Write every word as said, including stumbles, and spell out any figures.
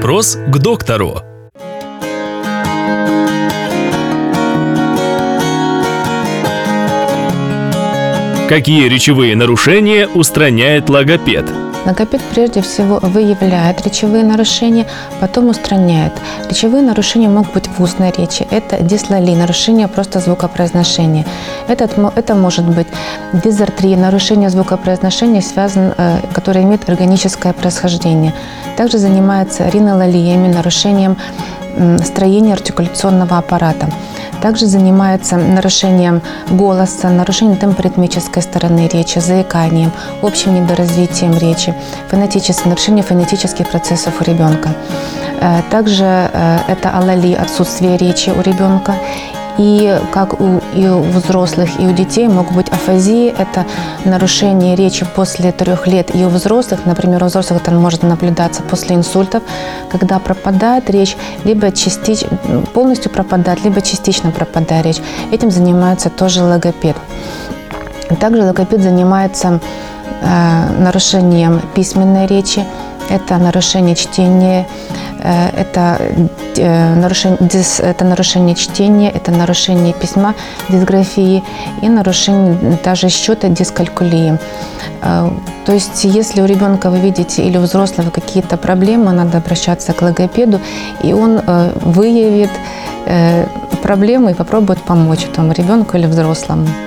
Вопрос к доктору. Какие речевые нарушения устраняет логопед? Логопед прежде всего выявляет речевые нарушения, потом устраняет. Речевые нарушения могут быть в устной речи. Это дислалия, нарушение просто звукопроизношения. Этот, это может быть дизартрия, нарушение звукопроизношения, связан, которое имеет органическое происхождение. Также занимается ринолалиями, нарушением строения артикуляционного аппарата. Также занимается нарушением голоса, нарушением темпоритмической стороны речи, заиканием, общим недоразвитием речи, фонетическим, нарушением фонетических процессов у ребенка. Также это алалия, отсутствие речи у ребенка. И как у, и у взрослых, и у детей могут быть афазии. Это нарушение речи после трех лет. И у взрослых, например, у взрослых это может наблюдаться после инсультов, когда пропадает речь, либо частично, полностью пропадает, либо частично пропадает речь. Этим занимается тоже логопед. Также логопед занимается э, нарушением письменной речи. Это нарушение чтения, это нарушение, это нарушение чтения, это нарушение письма, дисграфии и нарушение даже счета, дискалькулии. То есть, если у ребенка вы видите или у взрослого какие-то проблемы, надо обращаться к логопеду, и он выявит проблемы и попробует помочь этому ребенку или взрослому.